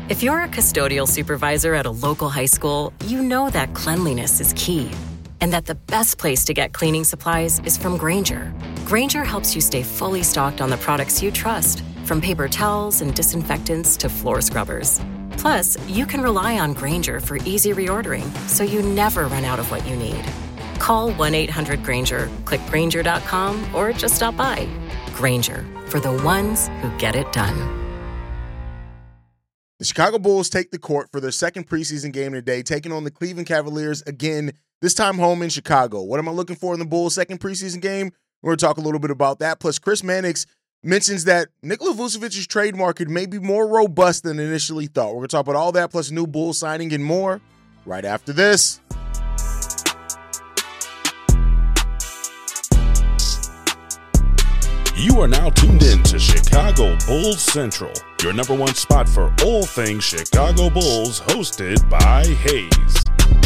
If you're a custodial supervisor at a local high school, you know that cleanliness is key and that the best place to get cleaning supplies is from Grainger. Grainger helps you stay fully stocked on the products you trust, from paper towels and disinfectants to floor scrubbers. Plus, you can rely on Grainger for easy reordering, so you never run out of what you need. Call 1-800-GRAINGER, click Grainger.com, or just stop by. Grainger, for the ones who get it done. The Chicago Bulls take the court for their second preseason game today, taking on the Cleveland Cavaliers again, this time home in Chicago. What am I looking for in the Bulls' second preseason game? We're going to talk a little bit about that. Plus, Chris Mannix mentions that Nikola Vucevic's trade market may be more robust than initially thought. We're going to talk about all that, plus a new Bulls signing and more right after this. You are now tuned in to Chicago Bulls Central, your number one spot for all things Chicago Bulls, hosted by Hayes.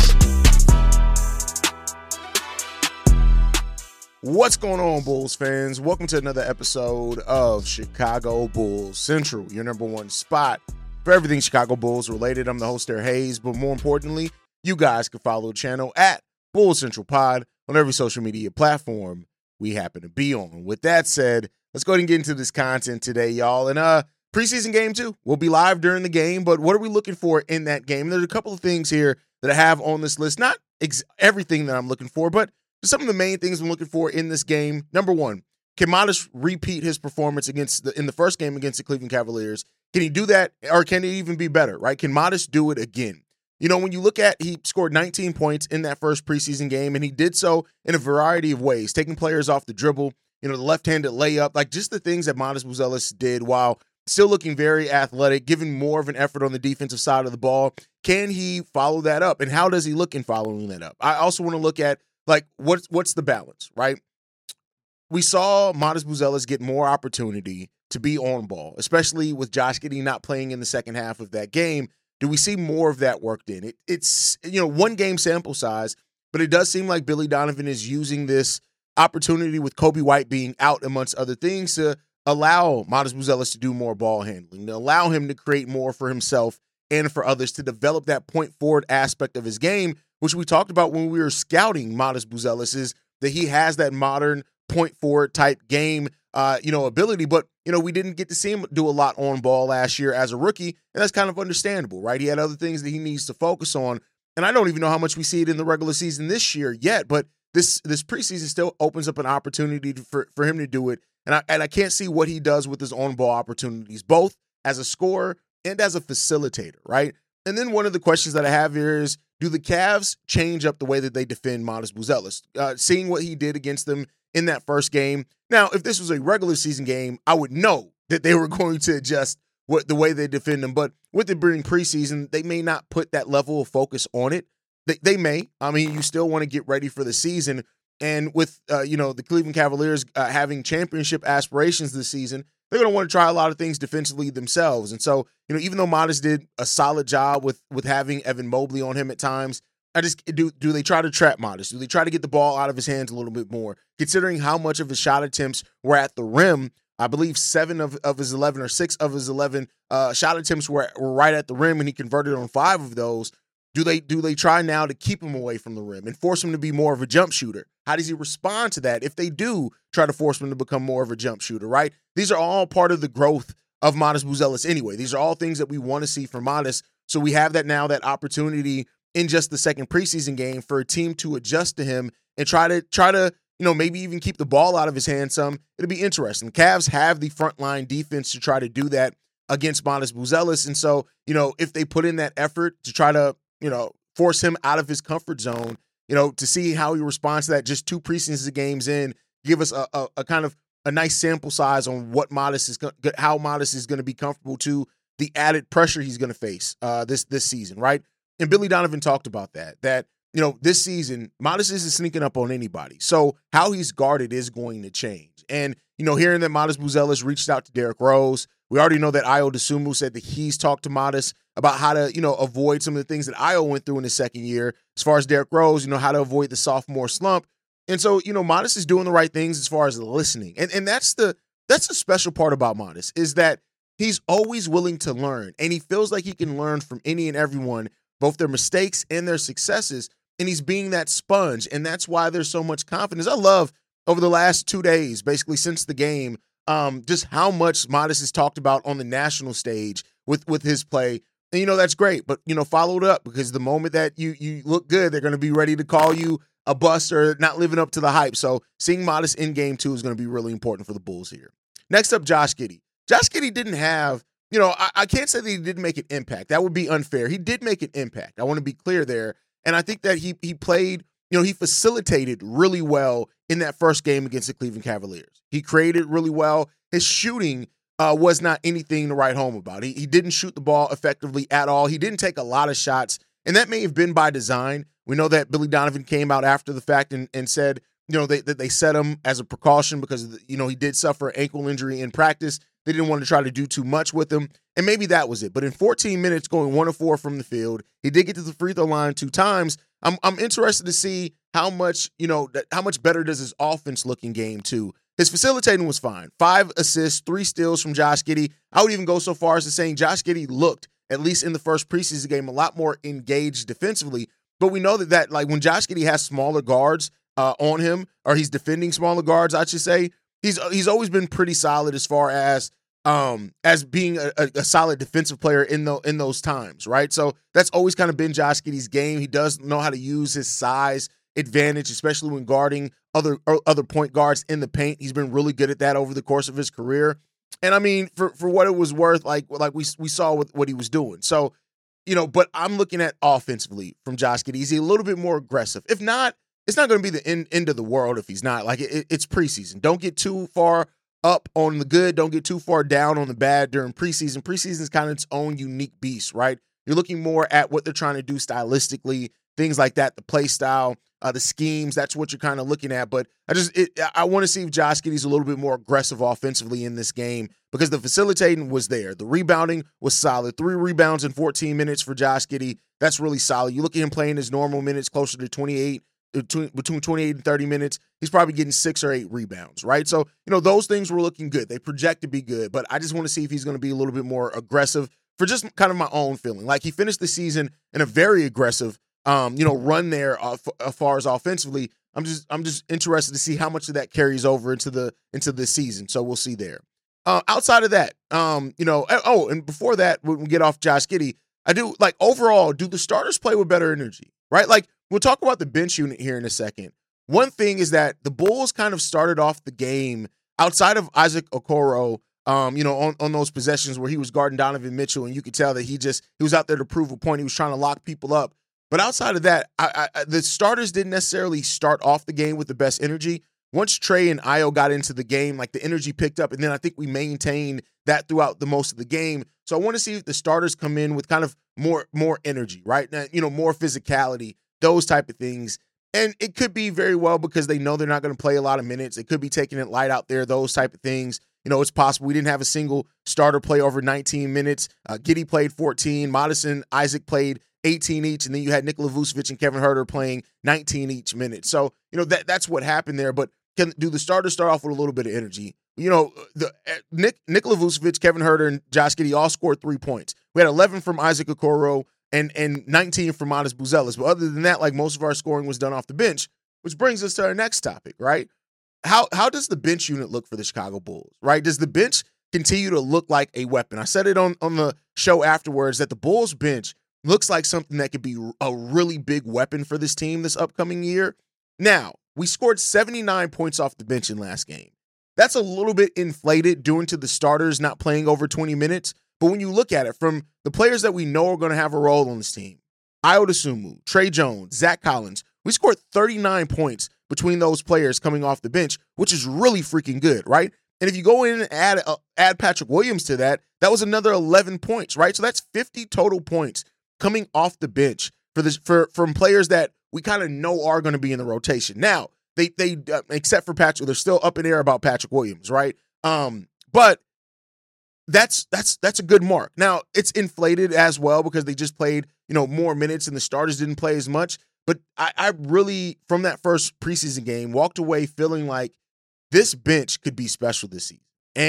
What's going on, Bulls fans? Welcome to another episode of Chicago Bulls Central, your number one spot for everything Chicago Bulls related. I'm the host there, Hayes, but more importantly, you guys can follow the channel at Bulls Central Pod on every social media platform we happen to be on. With that said, let's go ahead and get into this content today, y'all. And preseason game 2 will be live during the game, but what are we looking for in that game? There's a couple of things here that I have on this list. Not everything that I'm looking for, but some of the main things I'm looking for in this game. Number one, can Modest repeat his performance in the first game against the Cleveland Cavaliers? Can he do that, or can it even be better, right? Can Modest do it again? You know, when you look at, he scored 19 points in that first preseason game, and he did so in a variety of ways, taking players off the dribble, the left-handed layup, like just the things that Modest Buzelis did while still looking very athletic, giving more of an effort on the defensive side of the ball. Can he follow that up, and how does he look in following that up? I also want to look at, like, what's the balance, right? We saw Modest Buzelis get more opportunity to be on ball, especially with Josh Giddey not playing in the second half of that game. Do we see more of that worked in? It's one game sample size, but it does seem like Billy Donovan is using this opportunity with Kobe White being out, amongst other things, to allow Modest Buzelis to do more ball handling, to allow him to create more for himself and for others, to develop that point forward aspect of his game, which we talked about when we were scouting Modest Buzelis, is that he has that modern point forward type game ability, but we didn't get to see him do a lot on ball last year as a rookie, and that's kind of understandable, right? He had other things that he needs to focus on, and I don't even know how much we see it in the regular season this year yet, but this preseason still opens up an opportunity for him to do it, and I can't see what he does with his on ball opportunities, both as a scorer and as a facilitator, right? And then one of the questions that I have here is, do the Cavs change up the way that they defend Modest Buzelis? Seeing what he did against them in that first game. Now, if this was a regular season game, I would know that they were going to adjust the way they defend them. But with it being preseason, they may not put that level of focus on it. They may. I mean, you still want to get ready for the season. And with, the Cleveland Cavaliers having championship aspirations this season, they're going to want to try a lot of things defensively themselves. And so, even though Modest did a solid job with having Evan Mobley on him at times, do they try to trap Modest? Do they try to get the ball out of his hands a little bit more? Considering how much of his shot attempts were at the rim, I believe 7 of his 11 or 6 of his 11 shot attempts were right at the rim, and he converted on 5 of those. Do they try now to keep him away from the rim and force him to be more of a jump shooter? How does he respond to that if they do try to force him to become more of a jump shooter, right? These are all part of the growth of Modest Buzelis anyway. These are all things that we want to see from Modest. So we have that opportunity in just the second preseason game for a team to adjust to him and try to maybe even keep the ball out of his hands some. It'll be interesting. The Cavs have the frontline defense to try to do that against Modest Buzelis. And so, if they put in that effort to try to, force him out of his comfort zone, to see how he responds to that just 2 preseason games in, give us a kind of a nice sample size on what how Modest is going to be comfortable to the added pressure he's going to face this season, right? And Billy Donovan talked about that this season, Modest isn't sneaking up on anybody. So how he's guarded is going to change. And, hearing that Modest Buzelis reached out to Derrick Rose, we already know that Ayo Dosunmu said that he's talked to Modest about how to, avoid some of the things that Ayo went through in his second year. As far as Derrick Rose, how to avoid the sophomore slump. And so, Modest is doing the right things as far as listening. And that's the special part about Modest, is that he's always willing to learn, and he feels like he can learn from any and everyone, both their mistakes and their successes, and he's being that sponge, and that's why there's so much confidence. I love over the last 2 days, basically since the game, just how much Modest is talked about on the national stage with his play. And, that's great, but, follow it up, because the moment that you look good, they're going to be ready to call you a bust or not living up to the hype. So seeing Modest in game 2 is going to be really important for the Bulls here. Next up, Josh Giddey. Josh Giddey didn't have, I can't say that he didn't make an impact. That would be unfair. He did make an impact. I want to be clear there. And I think that he played, he facilitated really well in that first game against the Cleveland Cavaliers. He created really well. His shooting was not anything to write home about. He didn't shoot the ball effectively at all. He didn't take a lot of shots, and that may have been by design. We know that Billy Donovan came out after the fact and said, that they set him as a precaution because, he did suffer an ankle injury in practice. They didn't want to try to do too much with him, and maybe that was it. But in 14 minutes, going 1 of 4 from the field, he did get to the free throw line 2 times. I'm interested to see how much better does his offense look in game 2. His facilitating was fine. 5 assists, 3 steals from Josh Giddey. I would even go so far as to saying Josh Giddey looked, at least in the first preseason game, a lot more engaged defensively. But we know that like when Josh Giddey has smaller guards on him, or he's defending smaller guards, I should say, he's always been pretty solid as far as being a solid defensive player in those times, right? So that's always kind of been Josh Giddey's game. He does know how to use his size advantage, especially when guarding other point guards in the paint. He's been really good at that over the course of his career. And I mean, for what it was worth, like we saw with what he was doing. So, but I'm looking at offensively from Josh Giddey. He's a little bit more aggressive. If not, it's not going to be the end of the world if he's not. Like it's preseason. Don't get too far up on the good. Don't get too far down on the bad during preseason. Preseason is kind of its own unique beast, right? You're looking more at what they're trying to do stylistically, things like that, the play style, the schemes. That's what you're kind of looking at. But I want to see if Josh Giddey's a little bit more aggressive offensively in this game, because the facilitating was there. The rebounding was solid. 3 rebounds in 14 minutes for Josh Giddey. That's really solid. You look at him playing his normal minutes, closer to 28, between 28 and 30 minutes. He's probably getting 6 or 8 rebounds, right? So, those things were looking good. They project to be good, but I just want to see if he's going to be a little bit more aggressive for just kind of my own feeling. Like he finished the season in a very aggressive run there as far as offensively. I'm just interested to see how much of that carries over into the season. So we'll see there. Outside of that, and before that, when we get off Josh Giddey, I do like overall, do the starters play with better energy, right? Like we'll talk about the bench unit here in a second. One thing is that the Bulls kind of started off the game outside of Isaac Okoro, on those possessions where he was guarding Donovan Mitchell, and you could tell that he was out there to prove a point. He was trying to lock people up. But outside of that, the starters didn't necessarily start off the game with the best energy. Once Trey and Ayo got into the game, like the energy picked up, and then I think we maintained that throughout the most of the game. So I want to see if the starters come in with kind of more energy, right? More physicality, those type of things. And it could be very well because they know they're not going to play a lot of minutes. It could be taking it light out there, those type of things. It's possible. We didn't have a single starter play over 19 minutes. Giddey played 14. Modest and Isaac played 18 each, and then you had Nikola Vucevic and Kevin Huerter playing 19 each minute. So, that's what happened there. But do the starters start off with a little bit of energy? Nikola Vucevic, Kevin Huerter, and Josh Giddey all scored 3 points. We had 11 from Isaac Okoro and 19 from Modest Buzelis. But other than that, like most of our scoring was done off the bench, which brings us to our next topic, right? How does the bench unit look for the Chicago Bulls, right? Does the bench continue to look like a weapon? I said it on the show afterwards that the Bulls bench looks like something that could be a really big weapon for this team this upcoming year. Now, we scored 79 points off the bench in last game. That's a little bit inflated due to the starters not playing over 20 minutes. But when you look at it from the players that we know are going to have a role on this team, Ayo Dosunmu, Trey Jones, Zach Collins, we scored 39 points between those players coming off the bench, which is really freaking good, right? And if you go in and add Patrick Williams to that, that was another 11 points, right? So that's 50 total points coming off the bench from players that we kind of know are going to be in the rotation. Now, they except for Patrick, they're still up in the air about Patrick Williams, right? But that's a good mark. Now, it's inflated as well because they just played, more minutes and the starters didn't play as much. But I really, from that first preseason game, walked away feeling like this bench could be special this season. And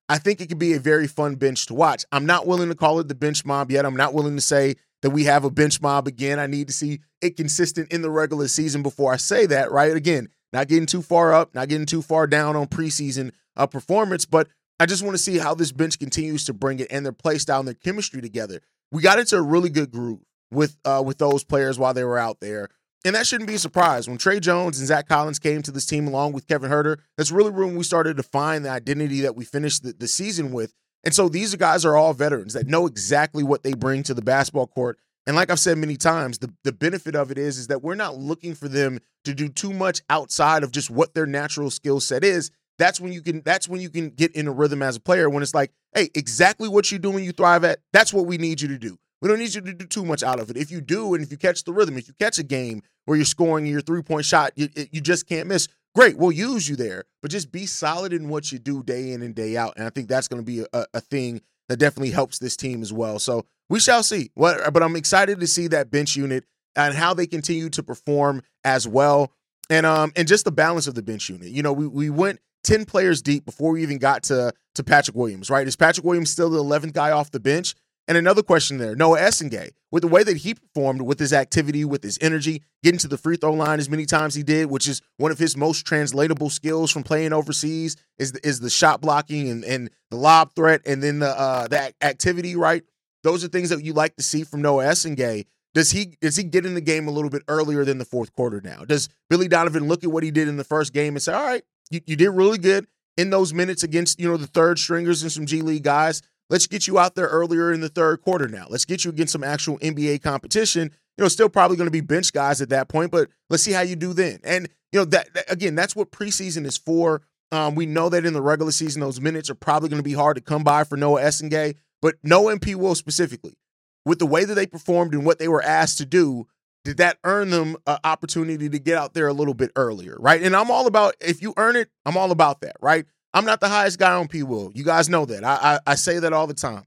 I think it could be a very fun bench to watch. I'm not willing to call it the bench mob yet. I'm not willing to say that we have a bench mob again. I need to see it consistent in the regular season before I say that, right? Again, not getting too far up, not getting too far down on preseason performance, but I just want to see how this bench continues to bring it and their play style and their chemistry together. We got into a really good groove with those players while they were out there. And that shouldn't be a surprise. When Trey Jones and Zach Collins came to this team along with Kevin Huerter, that's really when we started to find the identity that we finished the season with. And so these guys are all veterans that know exactly what they bring to the basketball court. And like I've said many times, the benefit of it is that we're not looking for them to do too much outside of just what their natural skill set is. That's when you can get in a rhythm as a player, when it's like, hey, exactly what you do when you thrive at, that's what we need you to do. We don't need you to do too much out of it. If you do, and if you catch the rhythm, if you catch a game where you're scoring your three-point shot, you just can't miss, great, we'll use you there. But just be solid in what you do day in and day out. And I think that's going to be a thing that definitely helps this team as well. So we shall see. But I'm excited to see that bench unit and how they continue to perform as well. And just the balance of the bench unit. You know, we went 10 players deep before we even got to Patrick Williams, right? Is Patrick Williams still the 11th guy off the bench? And another question there, Noah Essengay, with the way that he performed, with his activity, with his energy, getting to the free throw line as many times he did, which is one of his most translatable skills from playing overseas, is the shot blocking and the lob threat, and then the activity, right? Those are things that you like to see from Noah Essengay. Does he get in the game a little bit earlier than the fourth quarter now? Does Billy Donovan look at what he did in the first game and say, all right, you did really good in those minutes against, the third stringers and some G League guys. Let's get you out there earlier in the third quarter now. Let's get you against some actual NBA competition. Still probably going to be bench guys at that point, but let's see how you do then. And, that again, that's what preseason is for. We know that in the regular season, those minutes are probably going to be hard to come by for Noah Essengay, but Noah and P. Will specifically, with the way that they performed and what they were asked to do, did that earn them an opportunity to get out there a little bit earlier, right? And I'm all about, if you earn it, I'm all about that, right? I'm not the highest guy on P. Will. You guys know that. I say that all the time.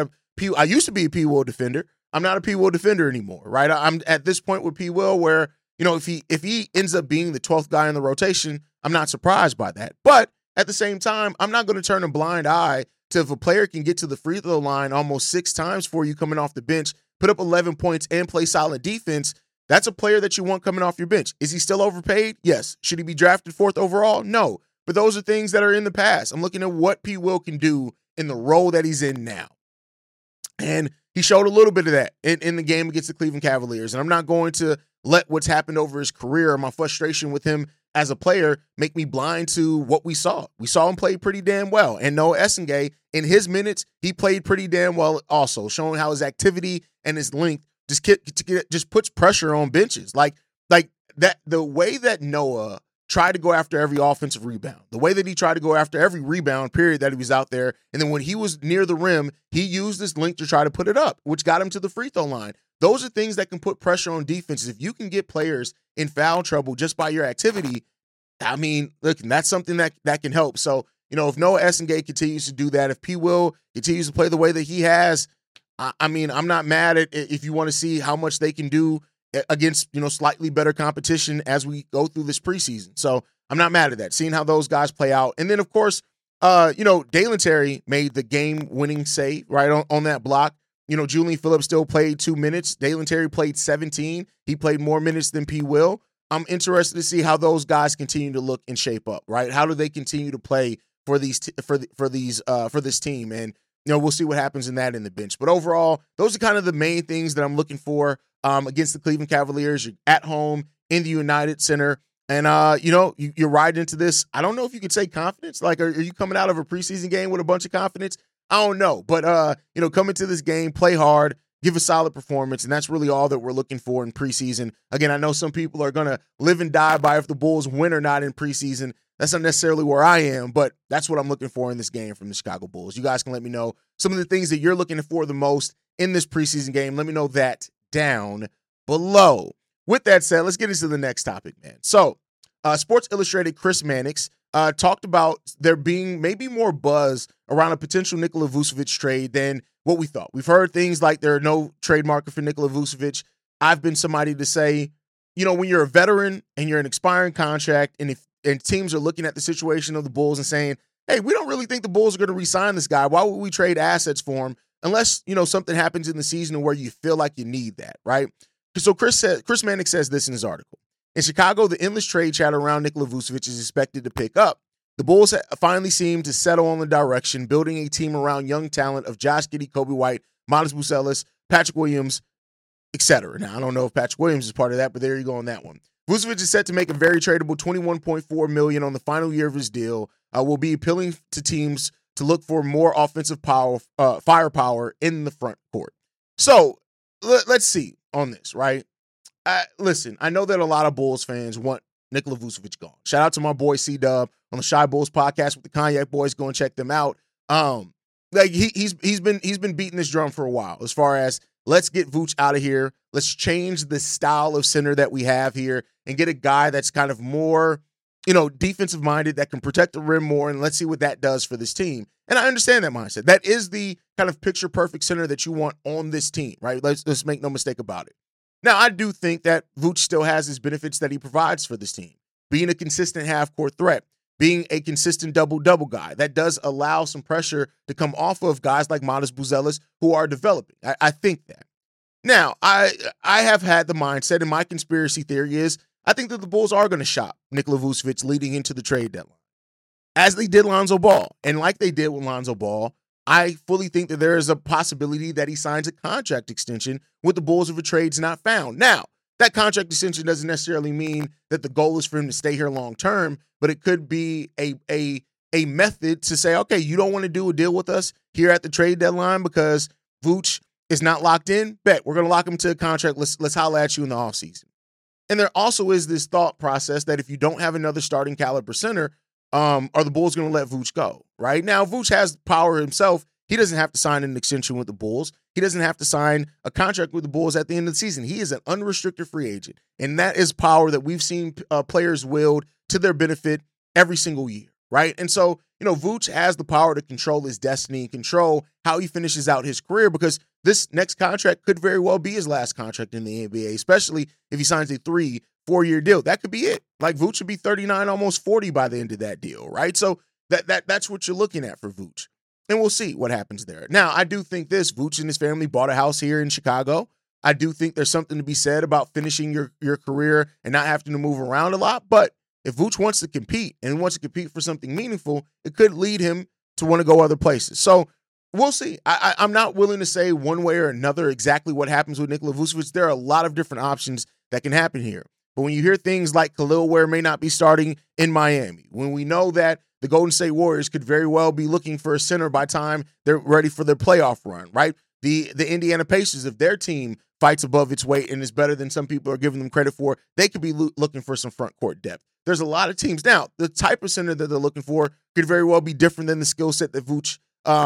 I used to be a P. Will defender. I'm not a P. Will defender anymore, right? I'm at this point with P. Will where, if he ends up being the 12th guy in the rotation, I'm not surprised by that. But at the same time, I'm not going to turn a blind eye to if a player can get to the free throw line almost 6 times for you coming off the bench, put up 11 points and play solid defense. That's a player that you want coming off your bench. Is he still overpaid? Yes. Should he be drafted 4th overall? No. But those are things that are in the past. I'm looking at what P. Will can do in the role that he's in now. And he showed a little bit of that in the game against the Cleveland Cavaliers. And I'm not going to let what's happened over his career or my frustration with him as a player make me blind to what we saw. We saw him play pretty damn well. And Noah Essengay, in his minutes, he played pretty damn well also, showing how his activity and his length just puts pressure on benches. Like that, the way that Noah tried to go after every offensive rebound, the way that he tried to go after every rebound period that he was out there. And then when he was near the rim, he used his length to try to put it up, which got him to the free throw line. Those are things that can put pressure on defenses. If you can get players in foul trouble just by your activity, I mean, look, that's something that can help. So, if Noah Essengay continues to do that, if P. Will continues to play the way that he has, I mean, I'm not mad at if you want to see how much they can do against, slightly better competition as we go through this preseason. So I'm not mad at that, seeing how those guys play out. And then, of course, Dalen Terry made the game-winning save, right, on that block. Julian Phillips still played 2 minutes. Dalen Terry played 17. He played more minutes than P. Will. I'm interested to see how those guys continue to look and shape up, right? How do they continue to play for this team? And, we'll see what happens in the bench. But overall, those are kind of the main things that I'm looking for against the Cleveland Cavaliers. You're at home in the United Center. And, you're riding into this. I don't know if you could say confidence. Like, are you coming out of a preseason game with a bunch of confidence? I don't know. But, coming to this game, play hard, give a solid performance. And that's really all that we're looking for in preseason. Again, I know some people are going to live and die by if the Bulls win or not in preseason. That's not necessarily where I am, but that's what I'm looking for in this game from the Chicago Bulls. You guys can let me know some of the things that you're looking for the most in this preseason game. Let me know that down below. With that said, let's get into the next topic, man. So, Sports Illustrated Chris Mannix talked about there being maybe more buzz around a potential Nikola Vucevic trade than what we thought. We've heard things like there are no trade market for Nikola Vucevic. I've been somebody to say, when you're a veteran and you're an expiring contract, and teams are looking at the situation of the Bulls and saying, hey, we don't really think the Bulls are going to re-sign this guy. Why would we trade assets for him unless, something happens in the season where you feel like you need that, right? So Chris Mannix says this in his article. In Chicago, the endless trade chatter around Nikola Vucevic is expected to pick up. The Bulls finally seem to settle on the direction, building a team around young talent of Josh Giddey, Kobe White, Miles Bucelis, Patrick Williams, etc. Now, I don't know if Patrick Williams is part of that, but there you go on that one. Vucevic is set to make a very tradable $21.4 million on the final year of his deal. Will be appealing to teams to look for more offensive firepower in the front court. So let's see on this, right? Listen, I know that a lot of Bulls fans want Nikola Vucevic gone. Shout out to my boy C-Dub on the Shy Bulls podcast with the Cognac Boys. Go and check them out. He's been beating this drum for a while as far as let's get Vooch out of here. Let's change the style of center that we have here and get a guy that's kind of more, defensive minded, that can protect the rim more, and let's see what that does for this team. And I understand that mindset. That is the kind of picture perfect center that you want on this team, right? Let's make no mistake about it. Now, I do think that Vooch still has his benefits that he provides for this team. Being a consistent half-court threat, being a consistent double-double guy. That does allow some pressure to come off of guys like Miles Bucelis who are developing. I think that. Now, I have had the mindset, and my conspiracy theory is I think that the Bulls are going to shop Nikola Vucevic leading into the trade deadline, as they did Lonzo Ball. And like they did with Lonzo Ball, I fully think that there is a possibility that he signs a contract extension with the Bulls if a trade's not found. Now, that contract extension doesn't necessarily mean that the goal is for him to stay here long term, but it could be a method to say, okay, you don't want to do a deal with us here at the trade deadline because Vooch is not locked in. Bet we're going to lock him to a contract. Let's holler at you in the offseason. And there also is this thought process that if you don't have another starting caliber center, are the Bulls going to let Vooch go? Right now, Vooch has power himself. He doesn't have to sign an extension with the Bulls. He doesn't have to sign a contract with the Bulls at the end of the season. He is an unrestricted free agent. And that is power that we've seen players wield to their benefit every single year, right? And so, Vooch has the power to control his destiny and control how he finishes out his career because this next contract could very well be his last contract in the NBA, especially if he signs a 3-4-year deal. That could be it. Like Vooch would be 39, almost 40 by the end of that deal, right? So that's what you're looking at for Vooch. And we'll see what happens there. Now, I do think Vooch and his family bought a house here in Chicago. I do think there's something to be said about finishing your career and not having to move around a lot. But if Vooch wants to compete and wants to compete for something meaningful, it could lead him to want to go other places. So we'll see. I'm not willing to say one way or another exactly what happens with Nikola Vucevic. There are a lot of different options that can happen here. But when you hear things like Khalil Ware may not be starting in Miami, when we know that the Golden State Warriors could very well be looking for a center by time they're ready for their playoff run, right? The Indiana Pacers, if their team fights above its weight and is better than some people are giving them credit for, they could be looking for some front court depth. There's a lot of teams. Now, the type of center that they're looking for could very well be different than the skill set that Vooch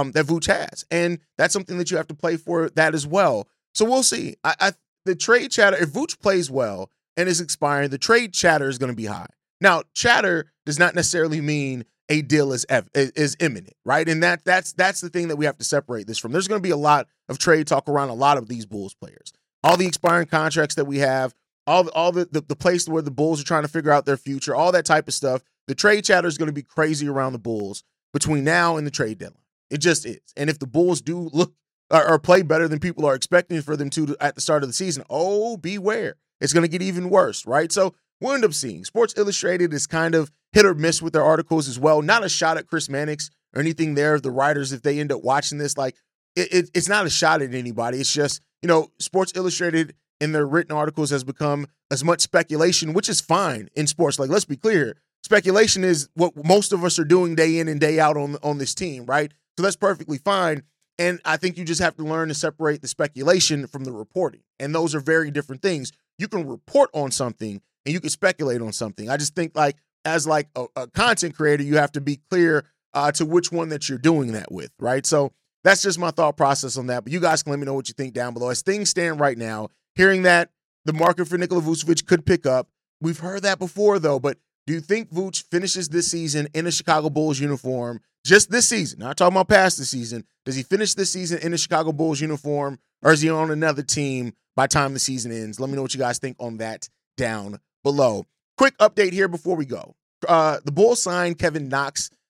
has. And that's something that you have to play for that as well. So we'll see. The trade chatter, if Vooch plays well and is expiring, the trade chatter is going to be high. Now, chatter does not necessarily mean a deal is imminent, right? And that's the thing that we have to separate this from. There's going to be a lot of trade talk around a lot of these Bulls players. All the expiring contracts that we have, all the place where the Bulls are trying to figure out their future, all that type of stuff. The trade chatter is going to be crazy around the Bulls between now and the trade deadline. It just is. And if the Bulls do look or play better than people are expecting for them to at the start of the season, beware. It's going to get even worse, right? So we'll end up seeing. Sports Illustrated is kind of hit or miss with their articles as well. Not a shot at Chris Mannix or anything there. The writers, if they end up watching this, like it's not a shot at anybody. It's just, Sports Illustrated in their written articles has become as much speculation, which is fine in sports. Like, let's be clear. Speculation is what most of us are doing day in and day out on this team, right? So that's perfectly fine. And I think you just have to learn to separate the speculation from the reporting. And those are very different things. You can report on something and you can speculate on something. I just think as a content creator, you have to be clear to which one that you're doing that with, right? So that's just my thought process on that. But you guys can let me know what you think down below. As things stand right now, hearing that the market for Nikola Vucevic could pick up, we've heard that before though, but do you think Vooch finishes this season in a Chicago Bulls uniform, just this season? Not talking about past the season. Does he finish this season in a Chicago Bulls uniform, or is he on another team by the time the season ends? Let me know what you guys think on that down below. Quick update here before we go. The Bulls signed Kevin Knox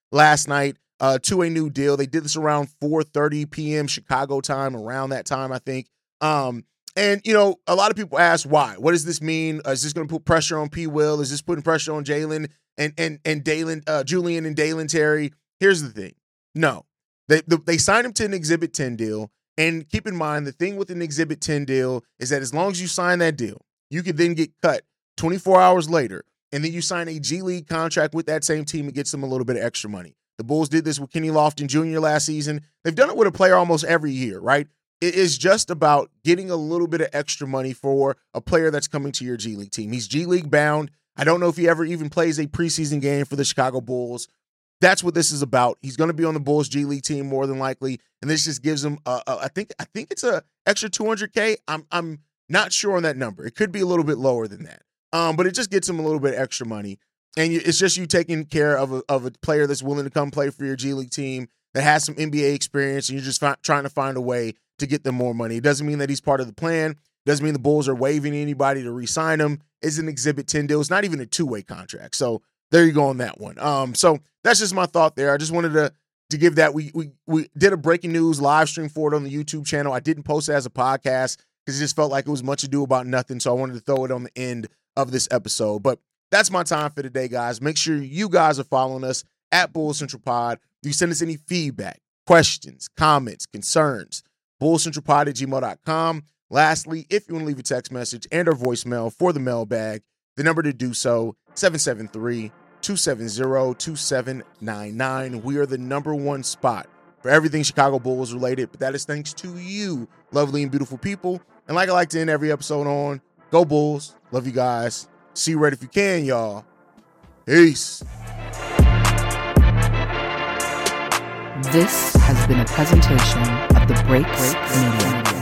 last night to a new deal. They did this around 4:30 p.m. Chicago time, around that time, I think. And, you know, a lot of people ask why. What does this mean? Is this going to put pressure on P. Will? Is this putting pressure on Jalen and Dalen, Julian and Dalen Terry? Here's the thing. No. They signed him to an Exhibit 10 deal. And keep in mind, the thing with an Exhibit 10 deal is that as long as you sign that deal, you could then get cut 24 hours later, and then you sign a G League contract with that same team and gets them a little bit of extra money. The Bulls did this with Kenny Lofton Jr. last season. They've done it with a player almost every year, right? It is just about getting a little bit of extra money for a player that's coming to your G League team. He's G League bound. I don't know if he ever even plays a preseason game for the Chicago Bulls. That's what this is about. He's going to be on the Bulls G League team more than likely, and this just gives him I think it's a extra $200K. I'm not sure on that number. It could be a little bit lower than that. But it just gets him a little bit extra money, and it's just you taking care of a player that's willing to come play for your G League team that has some NBA experience, and you're just trying to find a way to get them more money. It doesn't mean that he's part of the plan. It doesn't mean the Bulls are waiving anybody to re-sign him. It's an Exhibit 10 deal. It's not even a two-way contract. So there you go on that one. So that's just my thought there. I just wanted to give that. We did a breaking news live stream for it on the YouTube channel. I didn't post it as a podcast because it just felt like it was much ado about nothing. So I wanted to throw it on the end of this episode. But that's my time for today, guys. Make sure you guys are following us at Bulls Central Pod. You send us any feedback, questions, comments, concerns, bullscentralpod@gmail.com. Lastly, if you want to leave a text message and or voicemail for the mailbag, the number to do so, 773-270-2799. We are the number one spot for everything Chicago Bulls related, but that is thanks to you, lovely and beautiful people. And like I like to end every episode on, go Bulls. Love you guys. See you right if you can, y'all. Peace. This has been a presentation of the Break Media.